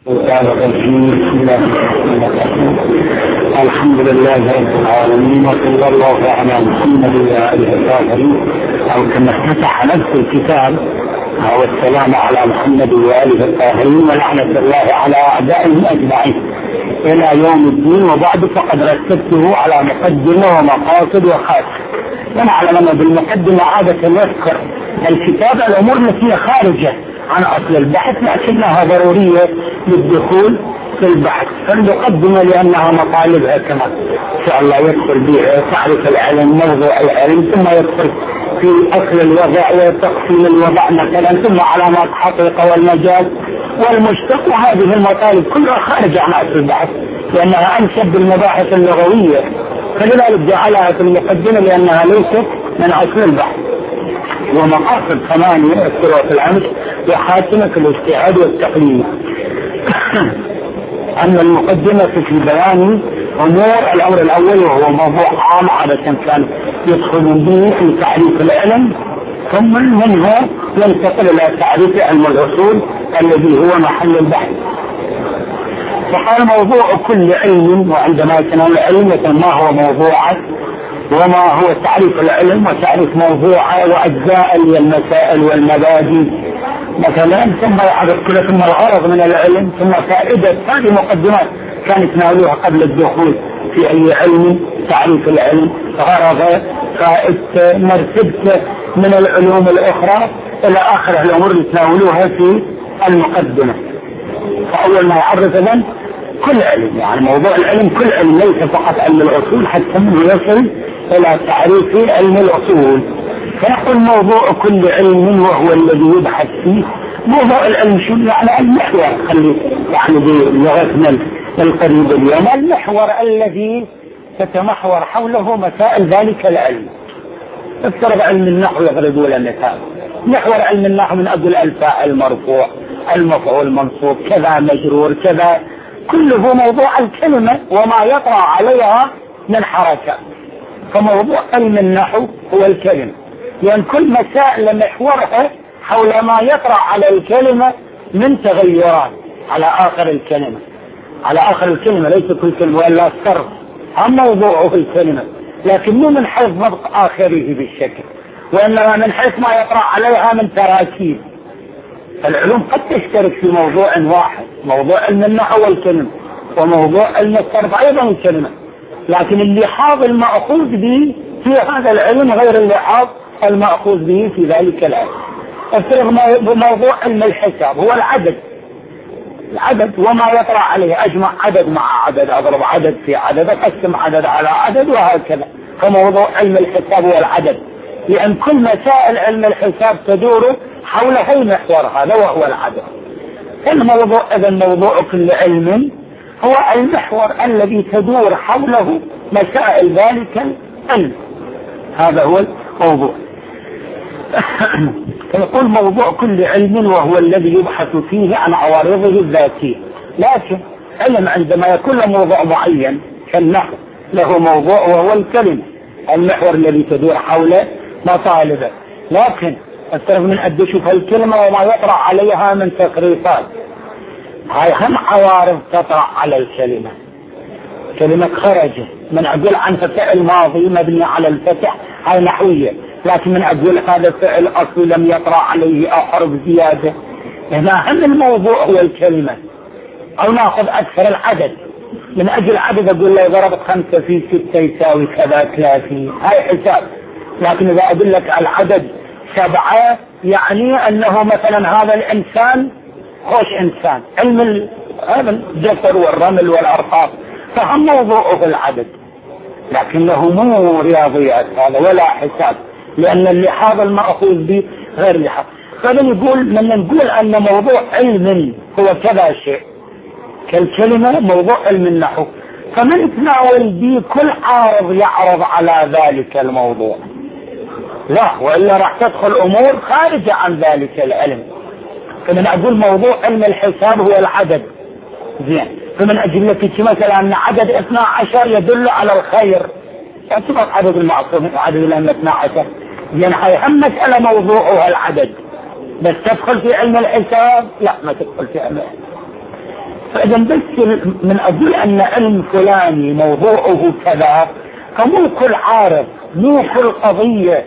بسم الله الرحمن الرحيم. الحمد لله رب العالمين وصلى الله على محمد وآله الطاهرين، أو كما افتتح نفس الكتاب والسلام على محمد وآله الطاهرين ولعنة الله على أعدائهم أجمعين إلى يوم الدين. وبعد فقد رتبته على مقدمة ومقاصد وخاتمة. ونعلم أن بالمقدمة عادة يذكر الكتاب الأمور التي خارجة عن أصل البحث لكنها ضرورية للدخول في البحث، فالمقدمة لأنها مطالبها كما إن شاء الله يدخل بها تعرف العلم، موضوع العلم، ثم يدخل في أصل الوضع وتقسيم الوضع مثلا، ثم علامات حقيقة والمجال والمشتق، وهذه المطالب كلها خارجة عن أصل البحث لأنها أنسب بالمباحث اللغوية، فلذلك جعلها في المقدمة لأنها ليست من أصل البحث. ومقاصد 8 اذكرها في الأمس وخاتمة في الاجتهاد والتقليد. أن المقدمة في بيان أمور الأمر الأول وهو موضوع عام عادة كان يدخل به في تعريف العلم، ثم منه ينتقل إلى تعريف علم الأصول الذي هو محل البحث. فقال موضوع كل علم، وعندما يتناول العلم ما هو موضوعه وما هو تعريف العلم وتعريف موضوعه وأجزاء المسائل والمبادئ مثلا، ثم يعرف كل ثم الغرض من العلم، ثم فائدة. هذه مقدمات كان يتناولوها قبل الدخول في أي علم، تعريف العلم، غرضه، فائدة، مرتبته من العلوم الأخرى إلى آخر الأمور اللي يتناولوها في المقدمة. فأول ما يعرف إذن كل علم، يعني موضوع العلم كل علم، ليس فقط علم الأصول حتى منه يصل إلى تعريف علم الأصول. فيقول موضوع كل علم وهو الذي يبحث فيه. موضوع العلم شو يعني؟ المحور، خلي يعني بلغتنا القريبة اليوم، المحور الذي تتمحور حوله مسائل ذلك العلم. افترض علم النحو يضربوا لنا مثال، محور علم النحو من أجل الفاعل المرفوع، المفعول منصوب، كذا مجرور، كذا، كله موضوع الكلمة وما يطرأ عليها من حركة. فموضوع علم النحو هو الكلمة، يعني كل مسائل محورها حول ما يطرأ على الكلمة من تغيرات على آخر الكلمة، على آخر الكلمة، ليس كل كلمة ولا الصرف، هم موضوعه الكلمة، لكن مو من حيث نطق آخره بالشكل، وإنما من حيث ما يطرأ عليها من تراكيب. العلوم قد تشترك في موضوع واحد، موضوع علم النحو والكلمة، وموضوع علم الصرف أيضا الكلمة، لكن اللحاظ المأخوذ به في هذا العلم غير اللحاظ المأخوذ به في ذلك العلم. افترض موضوع علم الحساب هو العدد وما يطرأ عليه، أجمع عدد مع عدد، أضرب عدد في عدد، أقسم عدد على عدد، وهكذا. فموضوع علم الحساب هو العدد، لأن كل مسائل علم الحساب تدور حول هي محور هذا وهو العدد. الموضوع إذا موضوع كل علم هو المحور الذي تدور حوله مسائل ذلك العلم، هذا هو الموضوع. فيقول موضوع كل علم وهو الذي يبحث فيه عن عوارضه الذاتية. لكن علم عندما يكون له موضوع معين كالنحو له موضوع وهو الكلمة، المحور الذي تدور حوله مطالبه، لكن الطرف من أدشف الكلمة وما يطرأ عليها من تقريطات، هاي هم عوارض تطرأ على الكلمة. كلمة خرج من أقول عنها فعل ماضي مبني على الفتح، هاي نحوية، لكن من أقول هذا فعل أصلي لم يطرأ عليه أحرف زيادة، هنا هم الموضوع هو الكلمة. أو نأخذ أكثر العدد، من أجل عدد أقول لو ضربت 5 في 6 يساوي كذا 30، هاي حساب. لكن إذا أقول لك العدد 7 يعني أنه مثلا هذا الإنسان خوش إنسان، علم هذا الجسر والرمل والأرقام، فهم موضوعه العدد، لكن له مو رياضيات هذا ولا حساب، لأن اللحاظ المأخوذ به غير لحاظ. فنقول من نقول أن موضوع علم هو كذا شيء كالكلمة، موضوع علم النحو، فمن تناول به كل عارض يعرض على ذلك الموضوع، لا، وإلا راح تدخل أمور خارجة عن ذلك العلم. فمن أقول موضوع علم الحساب هو العدد، زين، فمن أجل لك مثلا أن عدد 12 يدل على الخير، يعتبر عدد المعصوم عدد الأئمة 12، زين، هاي هم مسألة موضوعها العدد، بس تدخل في علم الحساب لا، ما تدخل في علم. فإذا بس من أقول أن علم فلاني موضوعه كذا، فمو كل عارض مو كل قضية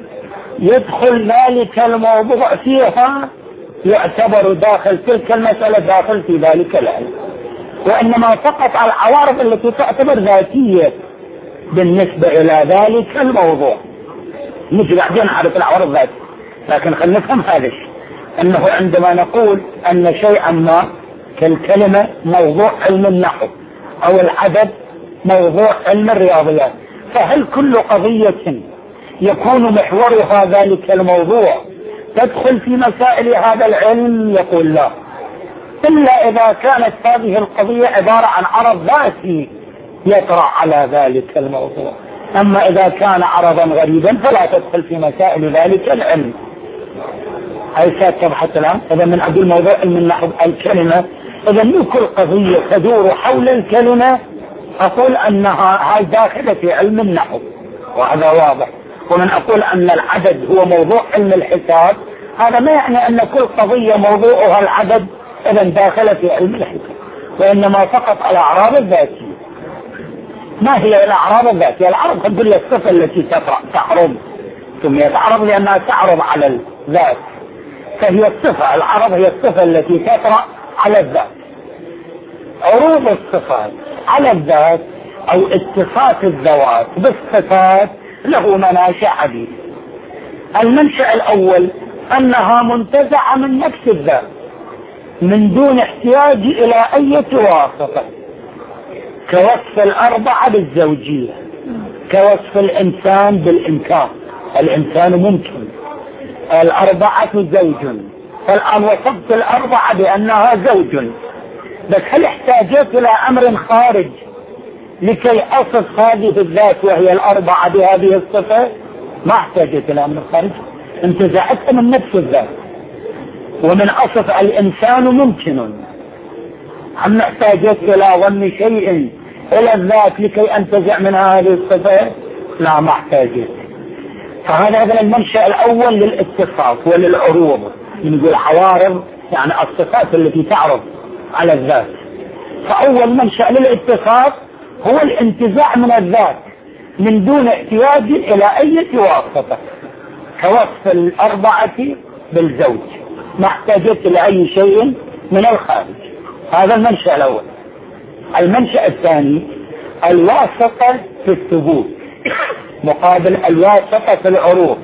يدخل ذلك الموضوع فيها يعتبر داخل تلك المسألة داخل في ذلك العلم، وإنما فقط العوارض التي تعتبر ذاتية بالنسبة إلى ذلك الموضوع. نجي بعدين نعرف العوارض ذاتية، لكن خلينا نفهم هذا الشيء، أنه عندما نقول أن شيئا ما كالكلمة موضوع علم النحو أو العدد موضوع علم الرياضيات، فهل كل قضية يكون محورها ذلك الموضوع تدخل في مسائل هذا العلم؟ يقول لا، إلا إذا كانت هذه القضية عبارة عن عرض ذاتي يطرأ على ذلك الموضوع. أما إذا كان عرضا غريبا فلا تدخل في مسائل ذلك العلم. هاي ساتبحث الآن. إذا من أقول موضوع علم النحو الكلمة، إذا مو كل قضية تدور حول الكلمة أقول أنها هاي داخلة في علم النحو، وهذا واضح. ومن أقول أن العدد هو موضوع علم الحساب، هذا ما يعني أن كل قضية موضوعها العدد إذا داخلة في علم الحساب، وإنما فقط الأعراض الذاتية. ما هي الأعراض الذاتية؟ العرض تقول الصفة التي تعرض، سميت عرض لأنها تعرض على الذات، فهي الصفة. العرض هي الصفة التي تطرأ على الذات. عروض الصفات على الذات أو اتصاف الذوات بالصفات له مناشأ عديدة. المنشأ الأول أنها منتزعة من نفس الذات من دون احتياج إلى أي واسطة، كوصف الأربعة بالزوجية، كوصف الإنسان بالإمكان. الإنسان ممكن، الأربعة زوج، فالآن وصفت الأربعة بأنها زوج، بس هل احتاجت إلى أمر خارج لكي أصف هذه الذات وهي الأربعة بهذه الصفة؟ ما احتاجت إلى أمر خارج، انتزعتها من نفس الذات. ومن أصف الإنسان ممكن، هم احتاجت إلى ضم شيء إلى الذات لكي أنتزع منها هذه الصفة؟ لا، ما احتاجت. فهذا المنشأ الأول للاتصاف وللعروض. نقول عوارض يعني الصفات التي تعرض على الذات. فأول منشأ للاتصاف هو الانتزاع من الذات من دون احتياج إلى أي واسطة، كوصف الأربعة بالزوج، ما احتاجت إلى أي شيء من الخارج. هذا المنشأ الأول. المنشأ الثاني الواسطة في الثبوت مقابل الواسطة في العروض.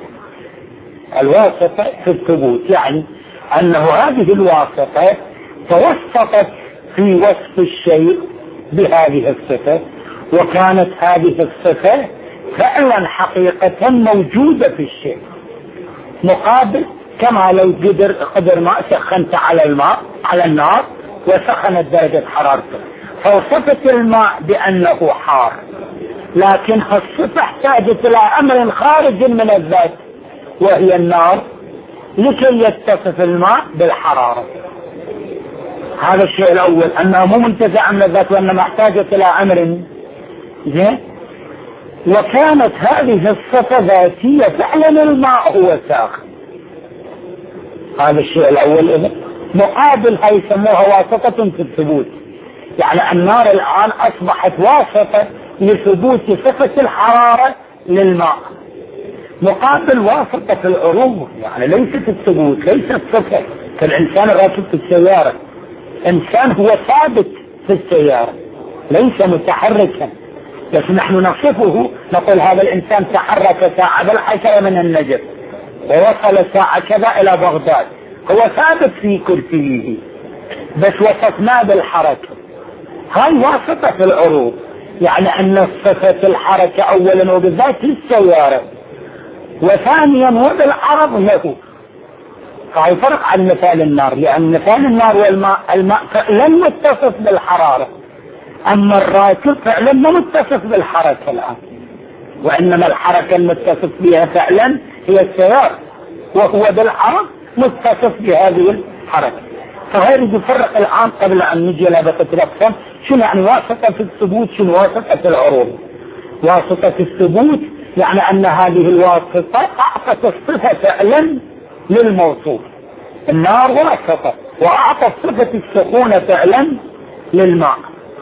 الواسطة في الثبوت يعني أنه هذه الواسطة توسطت في وصف الشيء بهذه الصفة، وكانت هذه الصفة فعلا حقيقة موجودة في الشيء، مقابل كما لو قدر ماء سخنت على الماء على النار وسخنت درجة حرارته، فوصفت الماء بأنه حار، لكن الصفة احتاجت إلى أمر خارج من الذات وهي النار لكي يتصف الماء بالحرارة. هذا الشيء الأول، أنها مو منتزعة من الذات وإنما احتاجت إلى أمر زين. وكانت هذه الصفة ذاتية، فعلا الماء هو ساخن. هذا الشيء الأول. إذا مقابل هاي يسموها واسطة في الثبوت، يعني النار الآن أصبحت واسطة لثبوت صفة الحرارة للماء، مقابل واسطة في العروض، يعني ليست الثبوت، ليست صفة كالإنسان الراكب في السيارة. إنسان هو ثابت في السيارة ليس متحركا، لكن نحن نصفه نقول هذا الإنسان تحرك ساعة بالعشرة من النجف ووصل ساعة كذا إلى بغداد، هو ثابت في كرسيه بس وصفناه بالحركة. هاي واسطة في العروض، يعني أن صفة الحركة أولا وبالذات للسيارة، وثانيا وبالعرض له. فهي فرق عن مثال النار، لأن مثال النار والماء، الماء فعلا متصف بالحرارة، أما الراكب فعلا ما متصف بالحركة الآن، وإنما الحركة المتصف بها فعلا هي السيارة، وهو بالعرض متصف بهذه الحركة. فهي يفرق الآن قبل أن نجي إلى بقية الأقسام شنو يعني واسطة في الثبوت، شنو واسطة في العروض. واسطة في الثبوت يعني أن هذه الواسطة أعطت الصفة فعلا للموصوف، النار واسطة، وأعطت صفة السخونة فعلا للماء،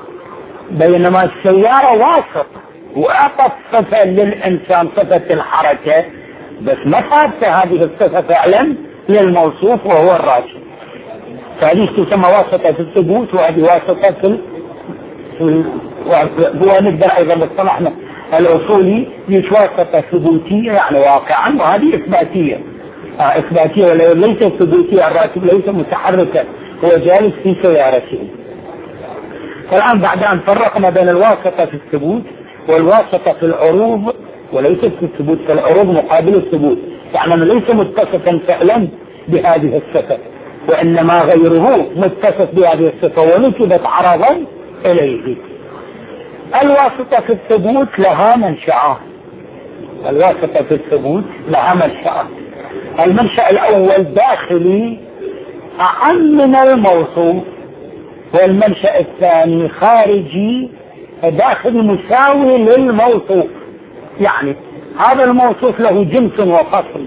بينما السيارة واسط وأعطت صفة للإنسان صفة الحركة، بس ما ثابتة هذه الصفة فعلا للموصوف وهو الراكب. فهذه تسمى واسطة في الثبوت، وهذه واسطة في هو نقدر أيضا باصطلاحنا الأصولي مش واسطة ثبوتية يعني واقعا، وهذه إثباتية. إثباتية ليست ثبوتية، الراكب ليس متحركا، هو جالس في سيارته. فالآن بعد أن فرقنا بين الواسطة في الثبوت والواسطة في العروض، وليست في الثبوت، في العروض مقابل الثبوت، يعني ليس متصفا فعلا بهذه الصفة، وإنما غيره متصف بهذه الصفة ونسبت عرضا إليه. الواسطة في الثبوت لها منشأ، الواسطة في الثبوت لها منشأ. المنشأ الأول داخلي أعم من الموصوف، والمنشأ الثاني خارجي داخلي مساوي للموصوف. يعني هذا الموصوف له جنس وفصل،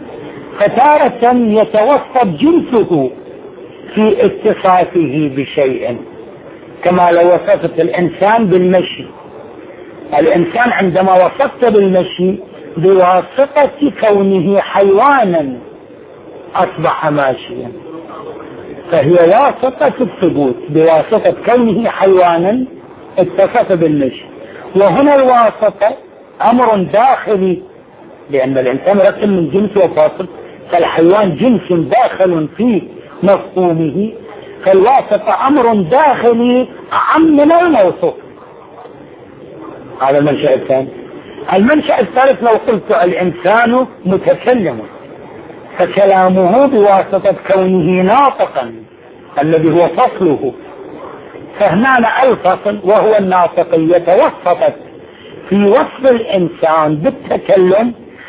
فتارة يتوسط جنسه في اتصافه بشيء، كما لو وصفت الإنسان بالمشي. الإنسان عندما وصفت بالمشي بواسطة كونه حيوانا أصبح ماشيا، فهي واسطة الثبوت، بواسطة كونه حيوانا اتصف بالمشي. وهنا الواسطة أمر داخلي، لأن الإنسان رسم من جنس وفاصل، فالحيوان جنس داخل في مفهومه، فالواسطة أمر داخلي أعم من الموصوف. هذا المنشأ الثاني. المنشأ الثالث لو قلت الإنسان متكلم، فكلامه بواسطة كونه ناطقا الذي هو فصله، فهنا الفصل وهو الناطقية توسطت في وصف الإنسان بالتكلم،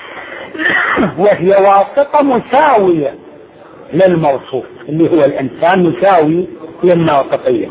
وهي واسطة مساوية للموصوف اللي هو الإنسان، مساوي للناطقية.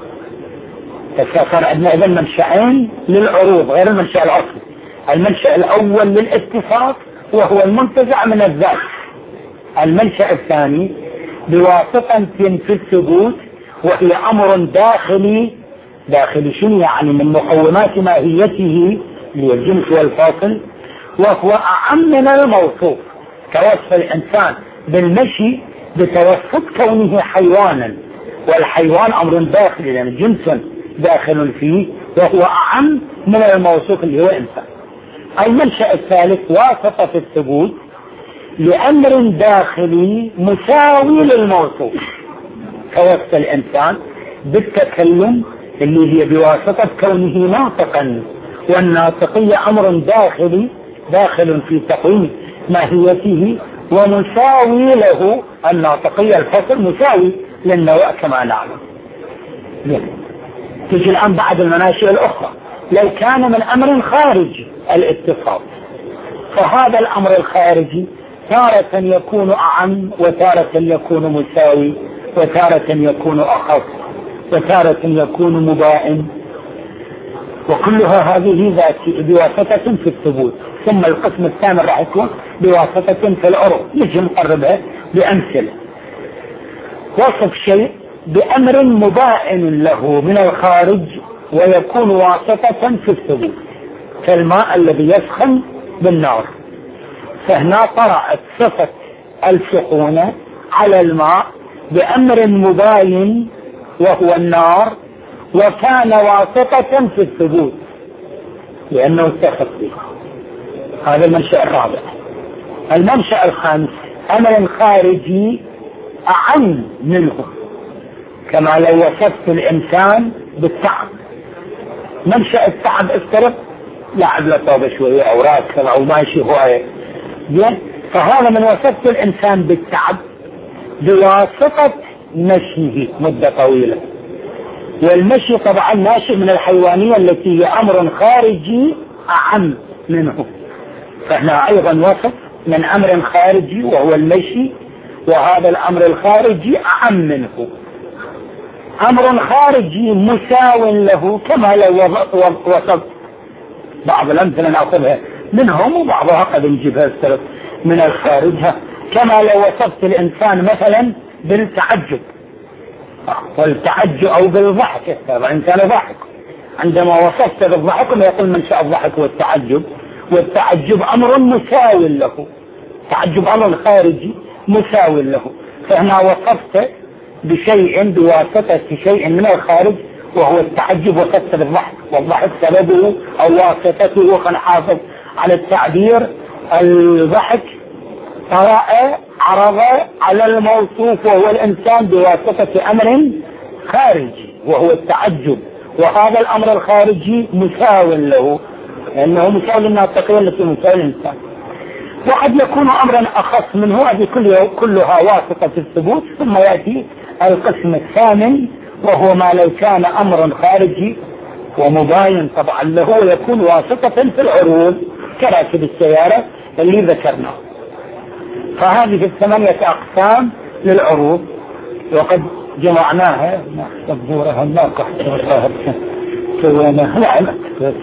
فصار عندنا إذن منشأين للعروض غير المنشأ الأصلي. المنشأ الأول للاتصاف وهو المنتزع من الذات. المنشأ الثاني بواسطة في الثبوت، وهي أمر داخلي. داخلي شنو يعني؟ من مقومات ماهيته للجنس والفاصل، وهو أعم من الموصوف، كوصف الإنسان بالمشي بتوسط كونه حيوانا، والحيوان أمر داخلي يعني جنس داخل فيه، وهو أعم من الموصوف اللي هو إنسان. المنشأ الثالث واسطة في الثبوت لأمر داخلي مساوي للموصوف، كوصف الإنسان بالتكلم اللي هي بواسطة كونه ناطقا، والناطقية أمر داخلي داخل في تقويم ماهيته ومساوي له. الناطقية الفصل مساوي للنوع كما نعلم. تجي الآن بعد المناشئ الأخرى، لو كان من أمر خارج الاتصال، فهذا الأمر الخارجي تارة يكون أعم، وتارة يكون مساوي، وتارة يكون أخف، وتارة يكون مبائن، وكلها هذه بواسطة في الثبوت. ثم القسم الثامن راح يكون بواسطة في العروض، نجي نقربها بأمثلة. وصف شيء بأمر مبائن له من الخارج ويكون واسطة في الثبوت، كالماء الذي يسخن بالنار، فهنا طرأت صفة السخونة على الماء بأمر مباين وهو النار، وكان واسطة في الثبوت لأنه استخف به. هذا المنشأ الرابع. المنشأ الخامس أمر خارجي أعم منه، كما لو وصفت الإنسان بالتعب. منشأ التعب افترض لاعب لطابة شوية أو راكب أو ماشي هواية، فهذا من وصفت الإنسان بالتعب بواسطة مشيه مدة طويلة، والمشي طبعا ناشئ من الحيوانية التي هي أمر خارجي أعم منه، فهنا أيضا وصف من أمر خارجي وهو المشي، وهذا الأمر الخارجي أعم منه. أمر خارجي مساو له، كما لو وصف بعض الأمثلة نأخذها منهم وبعضها قد نجيبها من الخارج، كما لو وصفت الإنسان مثلا بالتعجب، والتعجب أو بالضحك، طبعا كان ضحك. عندما وصفت بالضحك ما يقول من شاء الضحك والتعجب، والتعجب أمر مساو له، تعجب أمر خارجي مساو له. فهنا وصفت بشيء بواسطة شيء من الخارج وهو التعجب، وصفت بالضحك، والضحك سببه أو واسطته، خلينا نحافظ على التعبير، الضحك طرأ عرض على الموصوف وهو الإنسان بواسطة أمر خارجي وهو التعجب، وهذا الأمر الخارجي مساو له، لأنه مساو للناطقين التي مساو للإنسان. وقد يكون أمرا أخص منه، هذه كلها واسطة في الثبوت. ثم يأتي القسم الثامن وهو ما لو كان أمرا خارجي ومباين طبعا له ويكون واسطة في العروض كراكب السيارة اللي ذكرناه. فهذه 8 أقسام للعروض، وقد جمعناها مقدورها الناقح سويناها. لا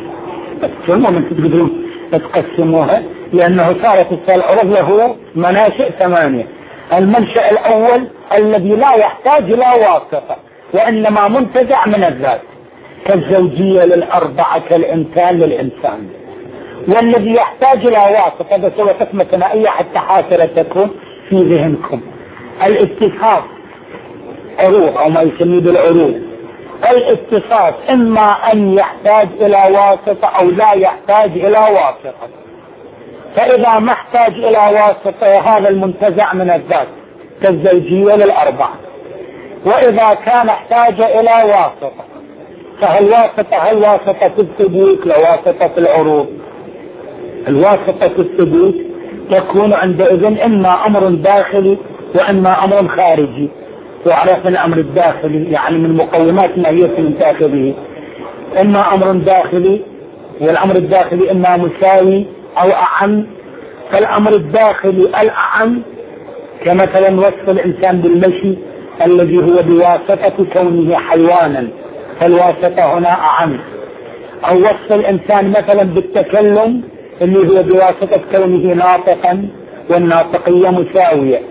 المهم تقدرون تقسموها، لأنه صارت العروض له مناشئ 8. المنشأ الأول الذي لا يحتاج إلى واسطة وإنما منتزع من الذات، كالزوجية للأربعة، كالإنسان للإنسان. والذي يحتاج إلى واسطة، هذا سوى قسمة ثنائية حتى حاصلة تكون في ذهنكم. الاتصاف عروض أو ما يسميه بالعروض، الاتصاف إما أن يحتاج إلى واسطة أو لا يحتاج إلى واسطة. فإذا ما احتاج إلى واسطة هذا المنتزع من الذات كالزوجية للأربعة. وإذا كان احتاج إلى واسطة فهل واسطة في الثبوت لواسطة في العروض. الواسطة في الثبوت تكون عندئذ إما أمر داخلي وإما أمر خارجي. وعرف الأمر الداخلي يعني من مقومات ماهية من داخله، إما أمر داخلي، والأمر الداخلي إما مساوي أو أعم. فالأمر الداخلي الأعم كمثلا وصف الإنسان بالمشي الذي هو بواسطة كونه حيوانا، فالواسطة هنا أعم. أو وصف الإنسان مثلا بالتكلم اللي هو بواسطة كونه ناطقا، والناطقية مساوية.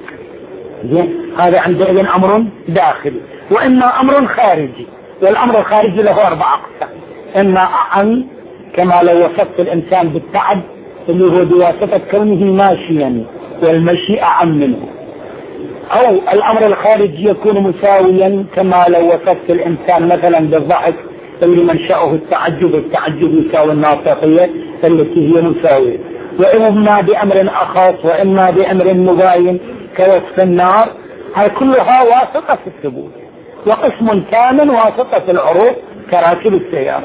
هذا عندئذ أمر داخلي. وإما أمر خارجي، والأمر الخارجي له 4 أقسام. إما أعم كما لو وصفت الإنسان بالتعب اللي هو بواسطة كونه ماشيا، والمشي أعم منه. أو الأمر الخارجي يكون مساويا كما لو وصفت الإنسان مثلا بالضحك اللي منشأه التعجب يساوي الناطقية التي هي مساوية. وإما بأمر أخص وإما بأمر مباين كوصف النار. هاي كلها واسطة في الثبوت. وقسم كامل واسطة في العروض كراكب السيارة.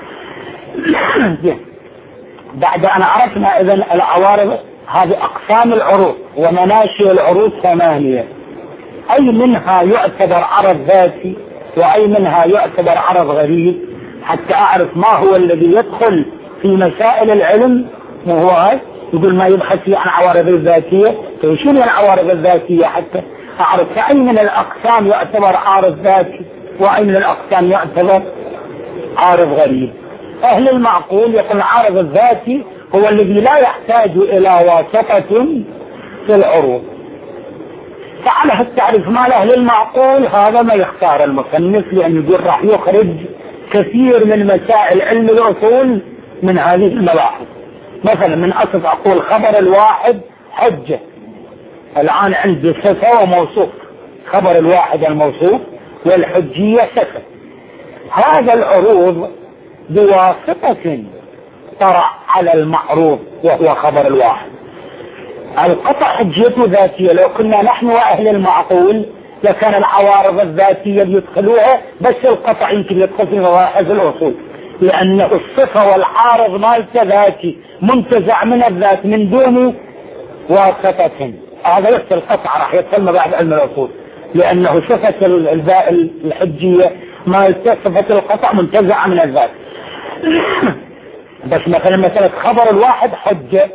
بعد أن عرفنا إذن العوارض، هذه أقسام العروض ومناشئ العروض 8. أي منها يعتبر عرض ذاتي وأي منها يعتبر عرض غريب، حتى أعرف ما هو الذي يدخل في مسائل العلم. وهو يقول ما يبحث فيه عن عوارض الذاتية، شنو العوارض الذاتية حتى أعرف أي من الأقسام يعتبر عارض ذاتي وأي من الأقسام يعتبر عارض غريب. أهل المعقول يقول العارض الذاتي هو الذي لا يحتاج إلى واسطة في العروض. فعلى التعريف مال أهل المعقول هذا ما يختار المصنف، لأن يقول راح يخرج كثير من مسائل علم الأصول من هذه المباحث. مثلا من أصل أقول خبر الواحد حجة، الآن عندي صفة وموصوف، خبر الواحد الموصوف والحجية صفة. هذا العروض بواسطة طرأ على المعروض وهو خبر الواحد. القطع حجيته ذاتية. لو كنا نحن وأهل المعقول لكان العوارض الذاتية يدخلوها، بس القطع يمكن يدخل في مباحث الأصول، لأن الصفة والعارض مالته ذاتي منتزع من الذات من دون واسطة. هذا بس القطع راح يدخل مباحث علم الأصول، لأنه صفة الحجية مالته صفة القطع منتزعة من الذات. بس مثلا خبر الواحد حجة،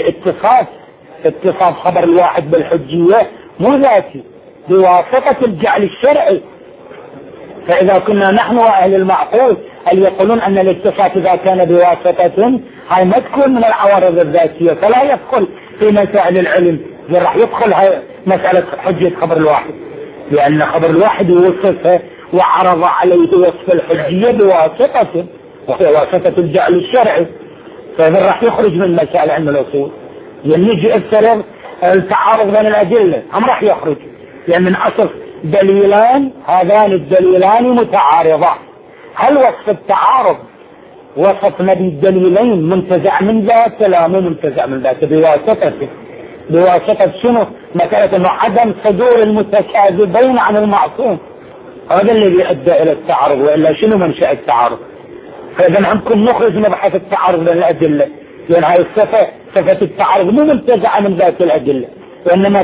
اتصاف خبر الواحد بالحجية مو ذاتي، بواسطة الجعل الشرعي. فإذا كنا نحن وأهل المعقول اللي يقولون أن الاتصاف إذا كان بواسطة هاي ما تكون من العوارض الذاتية، فلا يدخل في مسائل العلم، راح يدخل هاي مسألة حجة خبر الواحد، لأن خبر الواحد يوصفه وعرض عليه وصف الحجية بواسطته، وهي واسطة الجعل الشرعي، فإذا راح يخرج من مسائل علم الأصول. يعني يجي السبب التعارض بين الأدلة هم راح يخرج، لأن من أصل دليلان، هذان الدليلان متعارضان. هل وصف التعارض وصفنا بالدليلين منتزع من ذاته؟ لا، مو منتزع من ذاته، بواسطته. بواسطة شنو؟ مسألة أنه عدم صدور المتكاذبين عن المعصوم، هذا الذي أدى إلى التعارض، وإلا شنو منشأ التعارض؟ فإذا نحن نخرج مبحث التعارض بين الأدلة، لأن هذه صفة التعارض مو منتزعة من ذات الأدلة، وإنما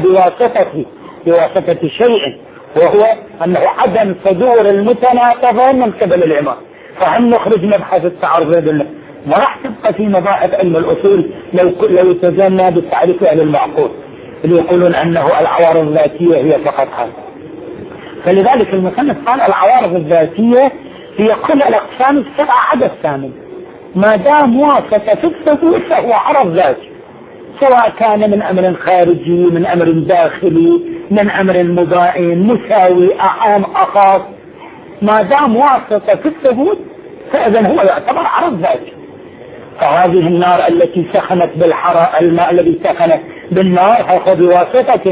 بواسطة شيء، وهو أنه عدم صدور المتناقضين من قبل الإمام. فهم نخرج مبحث التعارض بين الأدلة، ما راح تبقى في مباحث علم الأصول لو التزمنا بالتعريف أهل المعقول اللي يقولون أنه العوارض الذاتية هي فقط هذا. فلذلك المصنف قال العوارض الذاتية هي كل الأقسام السبعة عدا الثامن، ما دام وافق في الثبوت فهو عرض ذاتي، سواء كان من أمر خارجي، من أمر داخلي، من أمر مباين، مساوي، أعام، أخاص، ما دام وافق في الثبوت فإذن هو يعتبر عرض ذاتي. فهذه النار التي سخنت بالحرارة، الماء الذي سخن بالنار هو بواسطة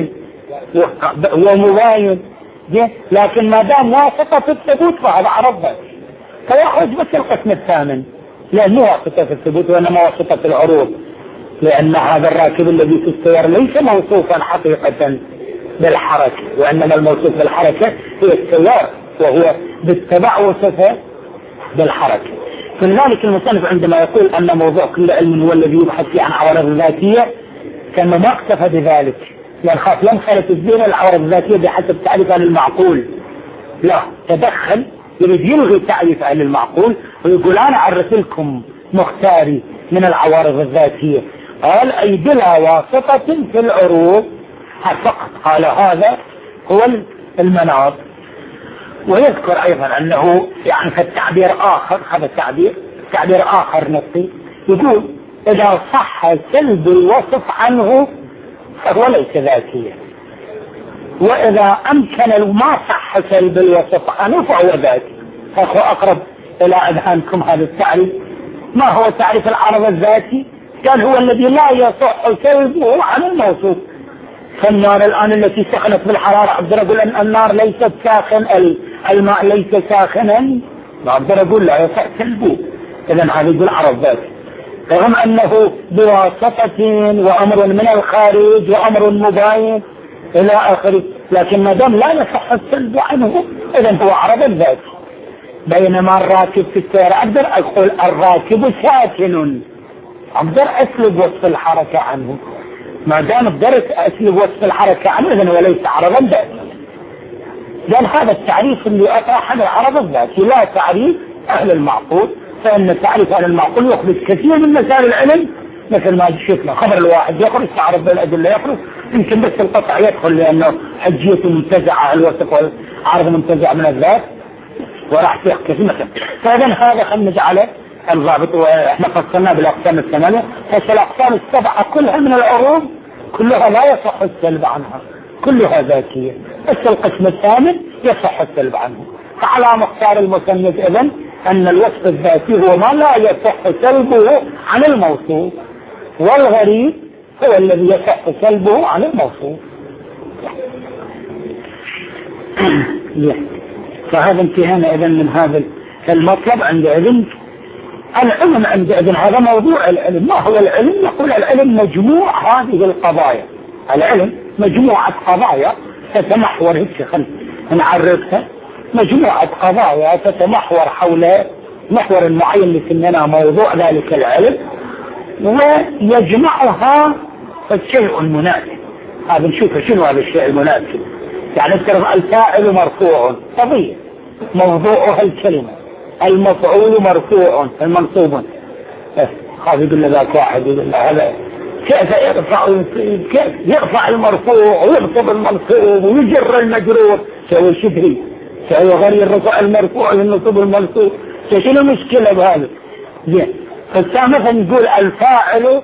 ومباين، لكن ما دام واسطة في الثبوت فهذا عرض ذاتي. فيخرج بس القسم الثامن، لأن مو واسطة في الثبوت وإنما واسطة في العروض، لأن هذا الراكب الذي في السيارة ليس موصوفا حقيقة بالحركة، وإنما الموصوف بالحركة هي السيارة، وهو بالتبع وصفه بالحركة. فلذلك المصنف عندما يقول أن موضوع كل علم هو الذي يبحث فيه عن عوارض الذاتية كان ما اكتفى بذلك، يعني خاف ينخلط بين العوارض الذاتية بحسب تعريف أهل المعقول، لا، تدخل يريد يلغي تعريف أهل المعقول ويقول أنا أعرف لكم مختاري من العوارض الذاتية، قال أي بلا واسطة في العروض فقط. قال هذا هو المناط. ويذكر أيضا أنه يعني في التعبير آخر، هذا تعبير آخر نصي، يقول إذا صح سلب الوصف عنه فهو ليس ذاتيا، وإذا أمكن ما صح سلب الوصف عنه فهو ذاتي. فهو أقرب إلى أذهانكم هذا التعريف. ما هو تعريف العرض الذاتي؟ قال هو الذي لا يصح سلبه عن الموصوف. فالنار الآن التي سخنت بالحرارة أقدر أقول أن النار ليست ساخن، الماء ليس ساخنا، أقدر أقول لا يصح سلبه. إذن هذا يقول عرض ذاتي، رغم أنه بواسطة وأمر من الخارج وأمر مباين إلى آخره، لكن ما دام لا يصح السلب عنه إذن هو عرض ذاتي. بينما الراكب في السيارة أقدر أقول الراكب ساكن، أقدر أسلب وصف الحركة عنه، ما دام قدرت أسلب وصف الحركة عنه إذن هو ليس عرضا ذاتي. لأن هذا التعريف اللي أطرح هذا العرض الذاتي، لا تعريف أهل المعقول، فإن تعريف أهل المعقول يخرج كثير من مسائل العلم، مثل ما شفنا خبر الواحد يخرج، تعرض بالأدلة يخرج، يمكن بس القطع يدخل لأنه حجية منتزعة الوصف والعرض منتزع من الذات وراح تحكي مثلا. فإذا هذا خلينا نجعله الضابط، واحنا فصلناه بالاقسام الثمانية، فالأقسام السبعة كلها من العروض كلها لا يصح السلب عنها، كلها ذاتية، بس القسم الثامن يصح السلب عنه. فعلى مختار المصنف إذن أن الوصف الذاتي هو ما لا يصح سلبه عن الموصوف، والغريب هو الذي يصح سلبه عن الموصوف. فهذا انتهينا إذن من هذا المطلب. عند علم العلم، عند علم هذا موضوع العلم. ما هو العلم؟ يقول العلم مجموع هذه القضايا. العلم مجموعة قضايا تتمحور، هيك خلينا نعرفها، مجموعة قضايا تتمحور حول محور معين لسننا موضوع ذلك العلم، ويجمعها الشيء المناسب. هذا نشوف شنو هذا الشيء المناسب. يعني الفاعل مرفوع قضية موضوعها الكلمة، المفعول مرفوع المنصوب. هذا يقول له ذاك واحد يقول له هذا كيف يرفع المرفوع ويرفض المنصوب ويجر المجرور، سوي شبهي، سوي غير رفع المرفوع والنصوب المنصوب، شنو المشكلة بهذا؟ زين، فالسامة نقول الفاعل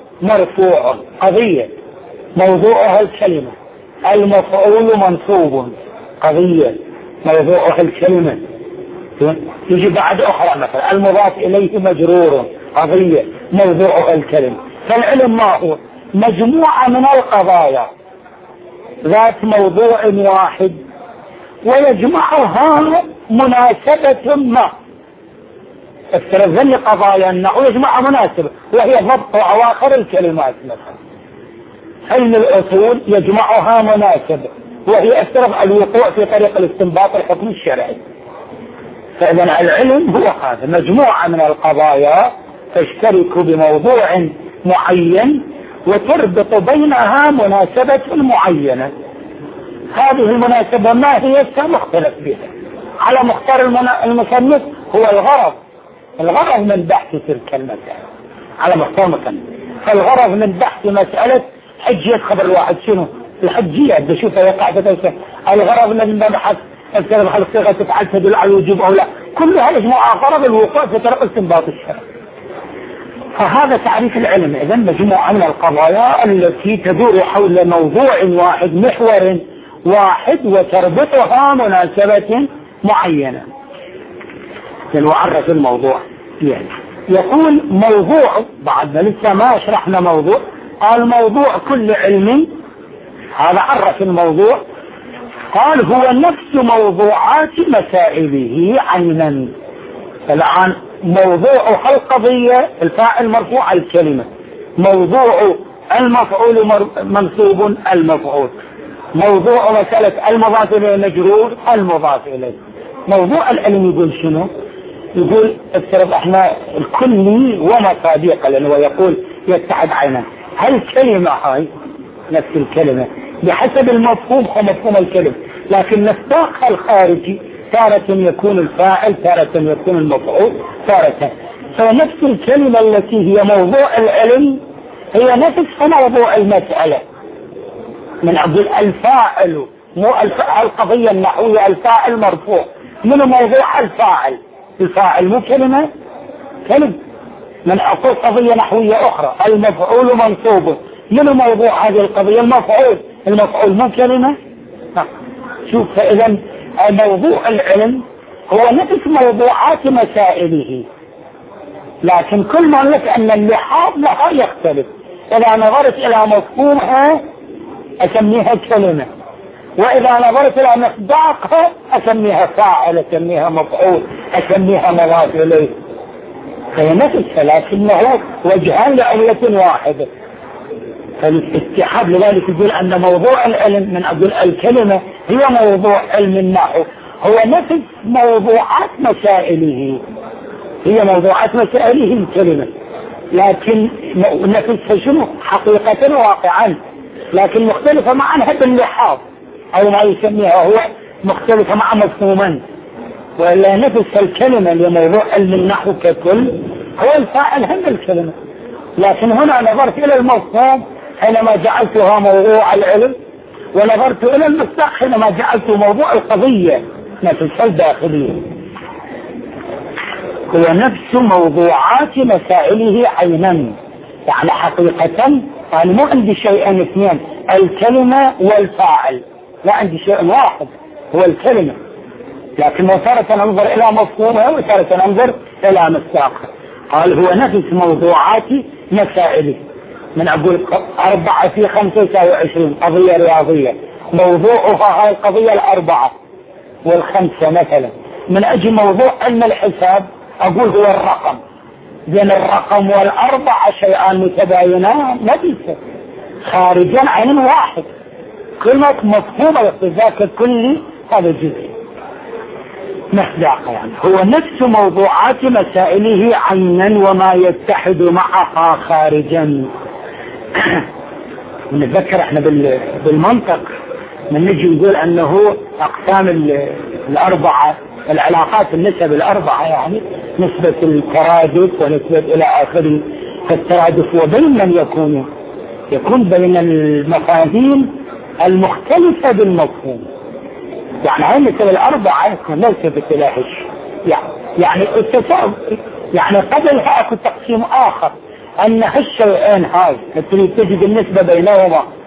مرفوع قضية موضوعها الكلمة، المفعول منصوب قضية موضوعها الكلمة. يجي بعد أخرى مثلا المضاف إليه مجرور، قضية موضوعها الكلمة. فالعلم ما هو؟ مجموعة من القضايا ذات موضوع واحد ويجمعها مناسبة ما. افترض قضايا النحو يجمعها مناسبة وهي ضبط أواخر الكلمات مثلا. علم الأصول يجمعها مناسبة وهي افترض الوقوع في طريق الاستنباط الحكم الشرعي. فإذا العلم هو هذا، مجموعة من القضايا تشترك بموضوع معين وتربط بينها مناسبة معينة. هذه المناسبة ما هي مختلف بها على مختار المصنف. هو الغرض من بحث تلك المسألة على مختار المصنف. فالغرض من بحث مسألة حجية خبر الواحد شنو؟ الحجية بشوفها يقع في الغرض من بحث أذكر بحث الصيغة تفعل تدل على الوجوب أو لا. كل هذا مجموعة غرض الوقوع في طريق استنباط الشرع. فهذا تعريف العلم. إذن مجموعة من القضايا التي تدور حول موضوع واحد، محور واحد، وتربطها مناسبة معينة. سنعرف الموضوع يعني. يقول موضوع، بعد لسه ما شرحنا موضوع، قال موضوع كل علم. هذا عرف الموضوع، قال هو نفس موضوعات مسائله عينا. الآن موضوع القضية الفاعل مرفوع الكلمة، موضوع المفعول منصوب المفعول، موضوع مسألة المضاف إليه مجرور المضاف إليه. موضوع العلم يقول شنو؟ يقول افترض احنا الكلي ومصاديق، لأنه يقول يتحد عينا. هل الكلمة هاي نفس الكلمة بحسب المفهوم هو مفهوم الكلمة، لكن نساقها الخارجي تارة يكون الفاعل، تارة يكون المفعول، تارة. فنفس الكلمة التي هي موضوع العلم هي نفس موضوع المسألة. من أقول الفاعل مو القضية النحوية، الفاعل مرفوع. من موضوع الفاعل؟ الفاعل مو كلمة، كلمة. من أقول قضية نحوية أخرى المفعول منصوب. من موضوع هذه القضية؟ المفعول مو كلمة. شوف، فإذا موضوع العلم هو نفس موضوعات مسائله، لكن كل ما لك أن اللحاظ لها يختلف. إذا نظرت إلى مفهومها أسميها كلمة، وإذا نظرت إلى مصداقها أسميها فاعل، أسميها مفعول، أسميها مضاف إليه. فهي نفسها لكنه وجهان لعلة واحدة. فالاتحاد لذلك يقول أن موضوع العلم من أقول الكلمة هي موضوع علم النحو، هو نفس موضوعات مسائله، هي موضوعات مسائله الكلمة، لكن نفسها شنو؟ حقيقة واقعا، لكن مختلفة معها باللحاظ أو ما يسميها هو مختلفة مع مفهوما. وإلا نفس الكلمة اللي موضوع علم النحو ككل هو الفاعل هم الكلمة، لكن هنا نظرت إلى المفهوم حينما جعلتها موضوع العلم، ونظرت إلى المصداق حينما جعلته موضوع القضية نفس الداخلية. هو نفس موضوعات مسائله عينا، يعني حقيقة. يعني مو عندي شيئين اثنين، الكلمة والفاعل، لا عندي شيء واحد هو الكلمة، لكن تارة ننظر إلى مفهومها وتارة ننظر إلى مصداقها. قال هو نفس موضوعات مسائله. من أقول 4 في 5 يساوي 20 قضية رياضية، موضوعها هاي القضية 4 و5 مثلا. من أجل موضوع علم الحساب أقول هو الرقم، بين الرقم والأربعة شيئان متباينان نفسه خارجا عين واحد. كلمة مفهومة ذاك كلي هذا جزء مصداقه. يعني هو نفس موضوعات مسائله عينا وما يتحد معها خارجا. ونتذكر احنا بالمنطق من نجي نقول انه اقسام الاربعة، العلاقات النسب الاربعة، يعني نسبة الترادف ونسبة الى اخره. فالترادف وبين من يكون بين المفاهيم المختلفة بالمفهوم. يعني هاي النسب الاربعة ليست بتلاحش، يعني التساوي، يعني قبلها اكو تقسيم اخر ان هالشيئين هاي تجد النسبة بينهما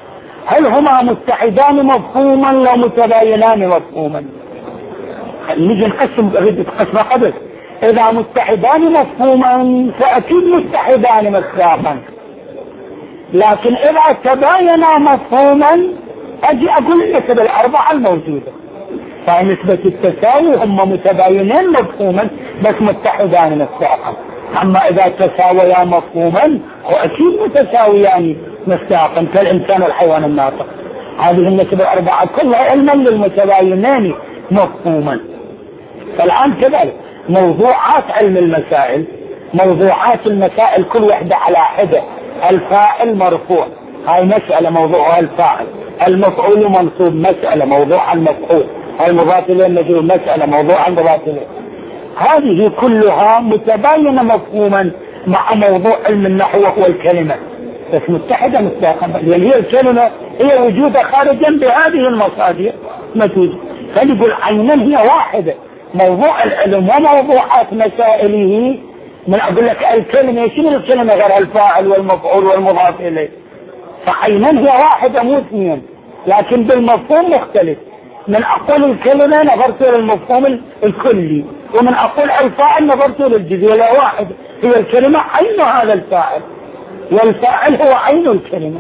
هل هما متحدان مفهوما لو متباينان مفهوما؟ نجي نقسم قسمة قبل. إذا متحدان مفهوما فأكيد متحدان مصداقا، لكن إذا تباينا مفهوما أجي أقول النسب الأربعة الموجودة، فنسبة التساوي هم متباينين مفهوما بس متحدان مصداقا. أما إذا تساويا مفهوما وأكيد متساويان مصداقا كالإنسان والحيوان الناطق. هذه النسب الأربعة كلها علما للمتباينين مفهوما. فالآن كذلك موضوعات علم المسائل، موضوعات المسائل كل وحدة على حدة. الفاعل مرفوع، هاي مسألة موضوعها الفاعل. المفعول منصوب، مسألة موضوع المفعول. المضاف إليه المجرور، مسألة موضوع المضاف إليه. هذه كلها متباينة مفهوما مع موضوع علم النحو وهو الكلمة، بس متحدة مصداقا، لأن هي الكلمة هي وجودها خارجا بهذه المصادر ما توجد. فنقول عينا هي واحدة، موضوع العلم وموضوعات مسائله. من أقول لك الكلمة، شنو الكلمة غير الفاعل والمفعول والمضاف إليه؟ فعينا هي واحدة مو اثنين، لكن بالمفهوم مختلف. من أقول الكلمة نظرت للمفهوم الكلي، ومن أقول الفاعل نظرت للجزء. لا واحد، هي الكلمة عين هذا الفاعل، والفاعل هو عين الكلمة.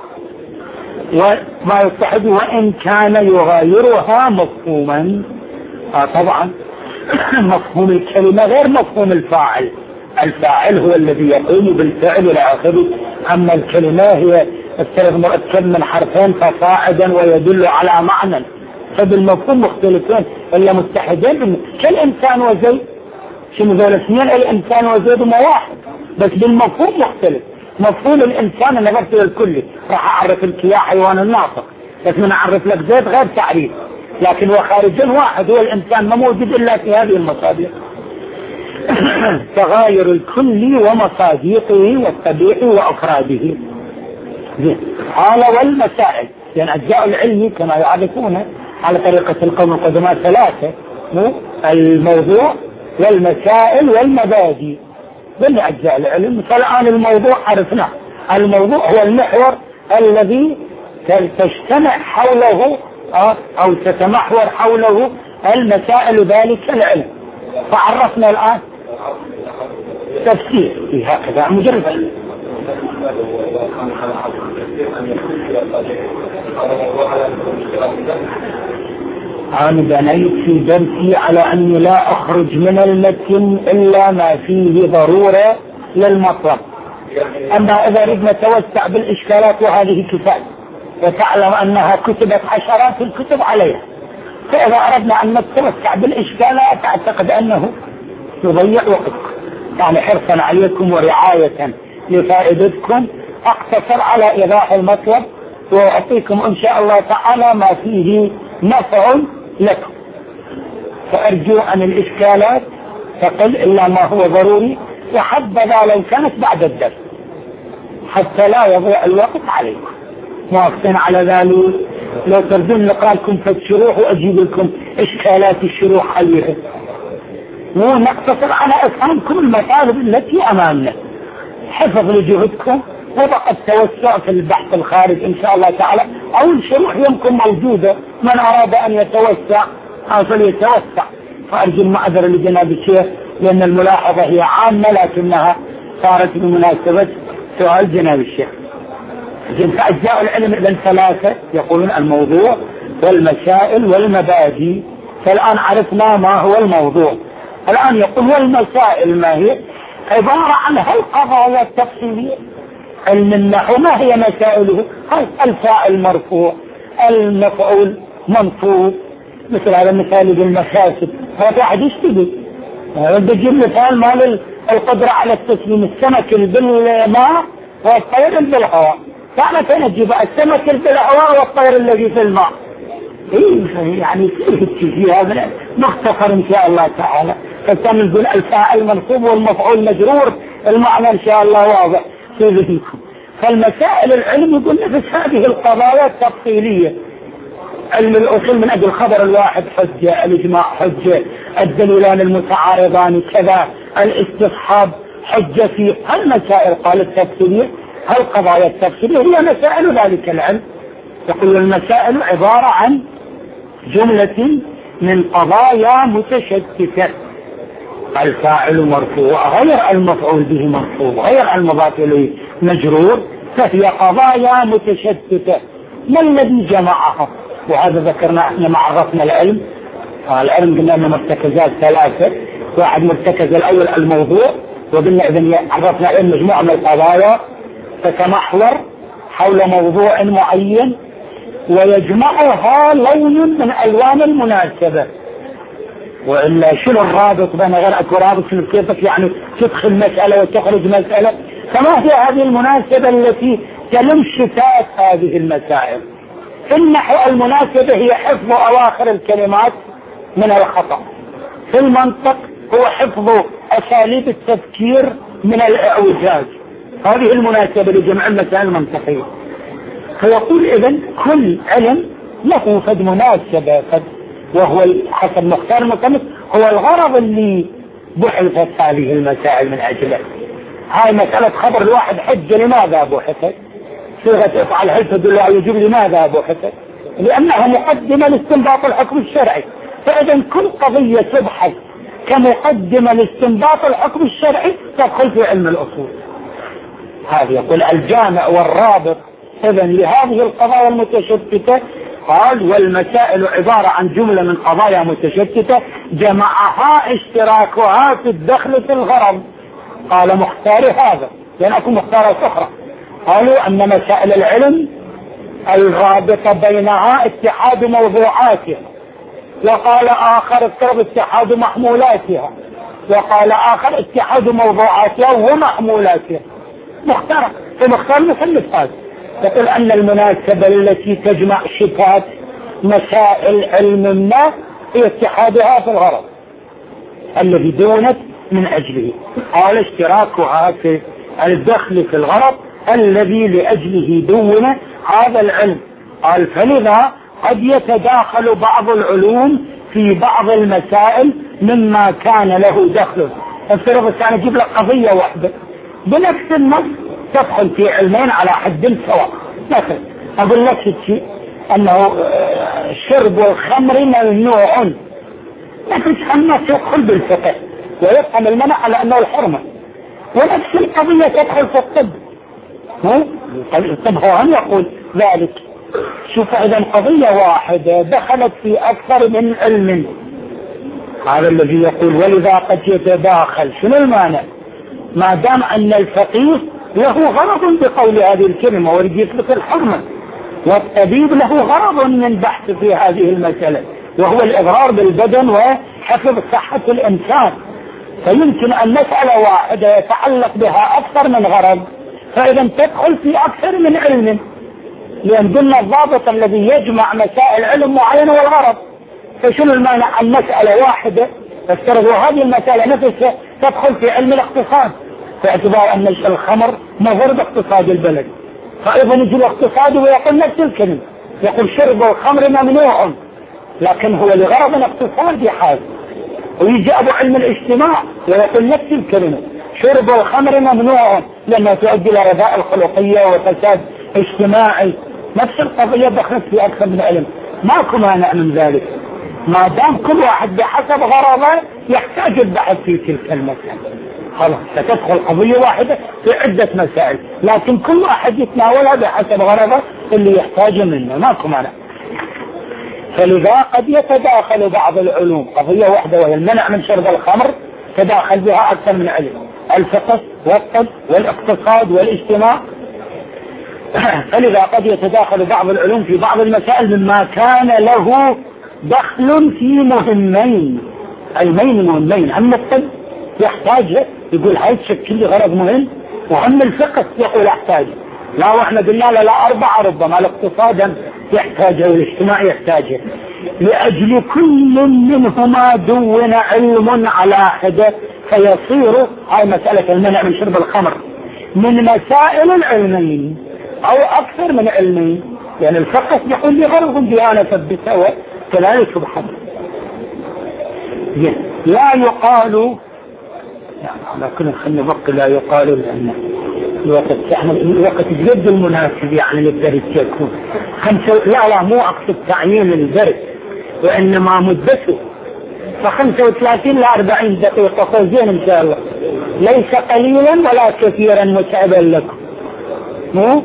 وما يتحد وإن كان يغايرها مفهوما. طبعا مفهوم الكلمة غير مفهوم الفاعل. الفاعل هو الذي يقوم بالفعل إلى آخره، أما الكلمة هي الثلاث مركب من حرفين فصاعدا ويدل على معنى، فبالمفهوم مختلفين إلا متحدين. كالإنسان وزيد، شنو ذول اثنين؟ الإنسان وزيد ما واحد، بس بالمفهوم مختلف. مفهوم الإنسان نظرت للكل، راح أعرف لك يا حيوان الناطق، بس من أعرف لك زيد غير تعريف، لكن وخارجا واحد هو الإنسان، ما موجود إلا في هذه المصادر. تغاير الكل ومصادقه والطبيعي وأفراده. قال والمسائل، لأن أجزاء العلم كما يعرفون على طريقة القوم القدماء ثلاثة: الموضوع والمسائل والمبادئ. ضمن أجزاء العلم. فالآن الموضوع عرفناه، الموضوع هو المحور الذي تجتمع حوله أو تتمحور حوله المسائل ذلك العلم. فعرفنا الآن تفسير هكذا مجرد. أنا بنيت في درسي على أني لا أخرج من المتن إلا ما فيه ضرورة للمطلب. أما إذا ردنا نتوسع بالإشكالات وهذه كفاية، وتعلم أنها كتبت عشرات الكتب عليها، فإذا أردنا أن نتوسع بالإشكالات أعتقد أنه يضيع وقتكم. يعني حرصا عليكم ورعاية لفائدتكم أقتصر على إيضاح المطلب، وأعطيكم إن شاء الله تعالى ما فيه نفع لكم. فأرجو أن الإشكالات تقل إلا ما هو ضروري، وحبذا لو كانت بعد الدرس حتى لا يضيع الوقت عليكم. موافقين على ذلك؟ لو تردون لقالكم في الشروح وأجيب لكم إشكالات الشروح عليها، ونقتصر على إفهامكم المطالب التي أمامنا، حفظ لجهدكم وبقى التوسع في البحث الخارج إن شاء الله تعالى، أو الشروح يمكن موجودة، من أراد أن يتوسع أو فليتوسع. فأرجو المعذرة لجناب الشيخ، لأن الملاحظة هي عامة لكنها صارت بمناسبة سؤال جناب الشيخ. فأجزاء العلم إذن ثلاثة، يقولون الموضوع والمسائل والمبادئ. فالآن عرفنا ما هو الموضوع. الآن يقول والمسائل ما هي؟ عبارة عن هالقضايا التفصيلية. علم النحو ما هي مسائله؟ الفاعل مرفوع، المفعول منصوب، مثل هذا المثال بالمكاسب. هذا واحد يشتغل بجيب مثال مال القدرة على التسليم، السمك بالماء والطير بالهواء. فأنا فين أجيب السمك بالهواء والطير الذي في الماء؟ يعني في هذا مختصر إن شاء الله تعالى. فالثاني نقول الفاعل منصوب والمفعول مجرور، المعنى إن شاء الله واضح في ذهنكم. فالمسائل العلم يقول نفس هذه القضايا التفصيلية. علم الأصول من أجل خبر الواحد حجة، الإجماع حجة، الدليلان المتعارضان كذا، الاستصحاب حجة. في هالمسائل قال التفصيلية، هالقضايا التفصيلية هي مسائل ذلك العلم. يقول المسائل عبارة عن جملة من قضايا متشتتة، الفاعل مرفوع غير المفعول به مرفوع غير المضاف إليه مجرور، فهي قضايا متشتتة. ما الذي جمعها؟ وهذا ذكرنا احنا مع عرفنا العلم. العلم قلنا انه مرتكزات ثلاثة، واحد مرتكز الاول الموضوع، وقلنا اذا عرفنا ان مجموعة من القضايا تتمحور حول موضوع معين ويجمعها لون من الوان المناسبة. وإلا شنو الرابط بين غير اكو رابط شنو كيفك يعني تدخل مسألة وتخرج مسألة؟ فما هي هذه المناسبة التي تلم شتات هذه المسائل؟ في النحو المناسبة هي حفظ اواخر الكلمات من الخطأ، في المنطق هو حفظ اساليب التفكير من الاعوجاج. هذه المناسبة لجمع المسائل المنطقية. فيقول اذن كل علم له فد مناسبة وهو حسب مختار المصنف هو الغرض اللي بحثت هذه المسائل من اجله. هاي مسألة خبر الواحد حجة لماذا بحثت؟ صيغة افعل هل تدل على وجوب لماذا بحثت؟ لانها مقدمة لاستنباط الحكم الشرعي. فاذا كل قضية تبحث كمقدمة لاستنباط الحكم الشرعي تدخل في علم الاصول. هذا يقول الجامع والرابط اذا لهذه القضايا المتشتتة. قال والمسائل عبارة عن جملة من قضايا متشتتة جمعها اشتراكها في الدخل في الغرض. قال مختار هذا لأن أكون مختارات أخرى. قالوا أن مسائل العلم الرابطة بينها اتحاد موضوعاتها، وقال آخر افترض اتحاد محمولاتها، وقال آخر اتحاد موضوعاتها ومحمولاتها. مختار فمختار مثلث هذا. يقول أن المناسبة التي تجمع شتات مسائل علم ما هي اتحادها في الغرض الذي دونت من أجله. قال اشتراكها في الدخل في الغرض الذي لأجله دون هذا العلم. قال فلذا قد يتداخل بعض العلوم في بعض المسائل مما كان له دخل. افترض كان اجيب لك قضية واحدة بنفس النص تدخل في علمين على حد سواء. مثلا اقول لك شيء انه شرب الخمر ممنوع، لكن النص يدخل بالفقه ويفهم المنع على انه الحرمة، ونفس القضية تدخل في الطب. الطب هو هم يقول ذلك. شوف اذا قضية واحدة دخلت في اكثر من علم. هذا الذي يقول ولذا قد يتداخل. شنو المانع؟ ما دام ان الفقيه له غرض بقول هذه الكلمة ويريد يثبت الحرمة، والطبيب له غرض من بحث في هذه المسألة وهو الإضرار بالبدن وحفظ صحة الإنسان. فيمكن أن مسألة واحدة يتعلق بها أكثر من غرض، فإذا تدخل في أكثر من علم، لأن قلنا الضابط الذي يجمع مسائل علم معينة والغرض. فشنو المانع أن مسألة واحدة افترضوا هذه المسألة نفسها تدخل في علم الاقتصاد، باعتبار أن الخمر مضر باقتصاد البلد. فأيضا يجي الاقتصاد ويقول نفس الكلمة، يقول شرب الخمر ممنوع، لكن هو لغرض اقتصادي حاد. ويجي أبو علم الاجتماع ويقول نفس الكلمة، شرب الخمر ممنوع لأنها تؤدي إلى رذائل خلقية وفساد اجتماعي. نفس القضية دخلت في أكثر من علم. ماكو مانع من ذلك ما دام كل واحد بحسب غرضه يحتاج البحث في تلك المسألة. خلاص ستدخل قضية واحدة في عدة مسائل، لكن كل واحد يتناولها بحسب غرضه اللي يحتاجه منه. ماكو مانع. فلذا قد يتداخل بعض العلوم. قضية واحدة وهي المنع من شرب الخمر تداخل بها أكثر من علم، الفقه والطب والاقتصاد والاجتماع. فلذا قد يتداخل بعض العلوم في بعض المسائل مما كان له دخل في مهمين. المين مهمين، أما الطب يحتاج يقول هاي تشكل لي غرض مهم، وأما الفقه يقول يحتاجه. لا واحنا قلنا لا أربعة، ربما الاقتصاد يحتاجه والاجتماع يحتاجه. لأجل كل منهما دون علم على حدة، فيصير هاي مسألة المنع من شرب الخمر من مسائل العلمين أو أكثر من علمين. يعني الفقه يقول لي غرض ديانة ثبتها وكذلك سبحانه. لا يقال يعني لكن خلنا بقى لا يقال لأنه الوقت جد المناسب يعني للدرس يكون لا مو أقصد تعيين الدرس وإنما مدته، ف35 إلى 40 دقيقة زين إن شاء الله، ليس قليلا ولا كثيرا متعبا لكم. مو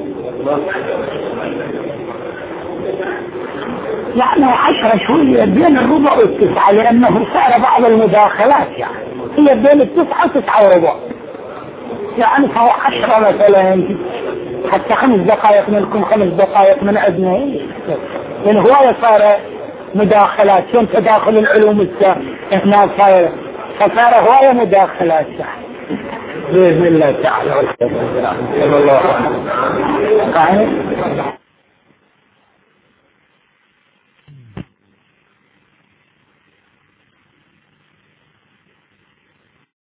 يعني 10 شوية بين الربع والتسعة، لأنه صار بعض المداخلات يعني هي بين 9 و9 يعني فهو 10 مثلا، حتى 5 دقائق منكم 5 دقائق من عندنا، لأن هواية صار مداخلات، شون تداخل العلوم هنا فصار هواية مداخلات بإذن الله تعالى. والحمد لله.